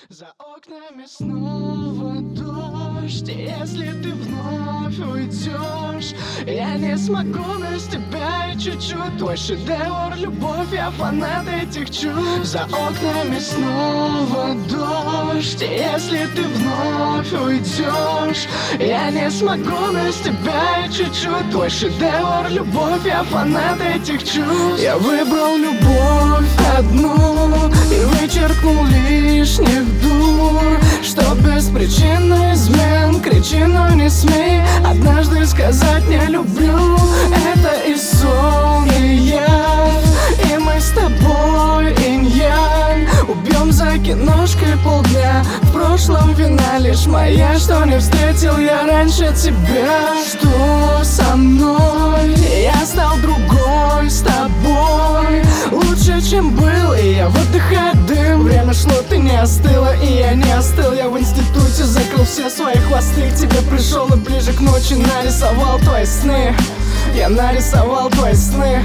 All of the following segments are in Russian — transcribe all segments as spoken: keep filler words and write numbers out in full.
За окнами снова дождь, и если ты вновь уйдешь, я не смогу без тебя и чуть-чуть. Твой шедевр, любовь, я фанат этих чувств. За окнами снова дождь, и если ты вновь уйдешь, я не смогу без тебя и чуть-чуть. Твой шедевр, любовь, я фанат этих чувств. Я выбрал любовь одну и вычеркнул лишних дур, что без причины измен кричи, но не смей однажды сказать не люблю. Это и сон, и явь, и мы с тобой инь-янь. Убьем за киношкой полдня, в прошлом вина лишь моя, что не встретил я раньше тебя. Что со мной? Я стал другой с тобой, лучше, чем был, и я выдыхаю дым. Время шло, ты не остыла, и я не остыл. Я в институте закрыл все свои хвосты, к тебе пришел и ближе к ночи нарисовал твои сны. Я нарисовал твои сны.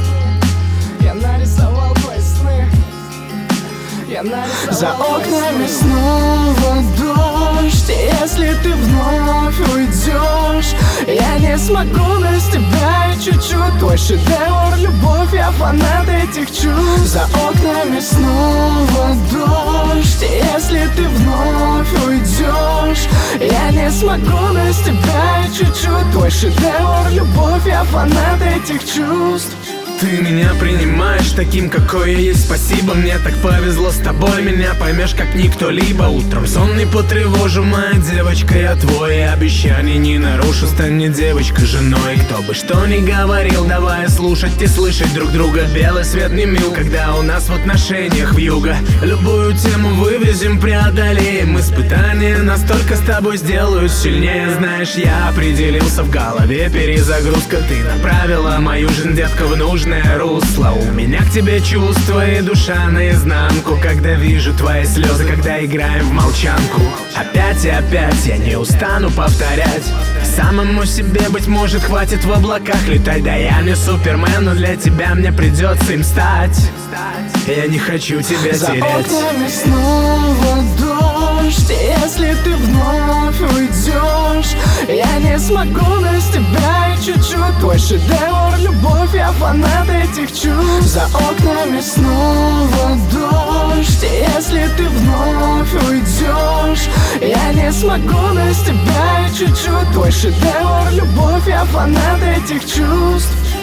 Я нарисовал твои сны. Я нарисовал. За окнами снова дождь, и если ты вновь уйдешь, я не смогу без тебя и чуть-чуть. Твой шедевр, любовь, я фанат этих чувств. За окнами снова дождь, и если ты вновь уйдешь, я не смогу без тебя и чуть-чуть. Твой шедевр, любовь, я фанат этих чувств. Ты меня принимаешь таким, какой я есть. Спасибо, мне так повезло с тобой. Меня поймешь, как никто-либо. Утром сон не потревожу, моя девочка. Я твой, обещаний не нарушу. Стань мне девочкой, женой. Кто бы что ни говорил, давай слушать и слышать друг друга. Белый свет не мил, когда у нас в отношениях вьюга. Любую тему вывезем, преодолеем. Испытания настолько с тобой сделают сильнее. Знаешь, я определился в голове. Перезагрузка, ты направила мою жизнь, детка, в нужное русло. У меня к тебе чувства и душа наизнанку, когда вижу твои слезы, когда играем в молчанку. Опять и опять я не устану повторять: самому себе, быть может, хватит в облаках летать. Да я не супермен, но для тебя мне придется им стать. Я не хочу тебя За терять. За окнами снова дождь, и если ты вновь уйдешь, я не смогу без тебя и чуть-чуть. Твой шедевр, любовь, я фанат этих чувств. За окнами снова дождь, и если ты вновь уйдешь, я не смогу без тебя и чуть-чуть. Твой шедевр, любовь, я фанат этих чувств.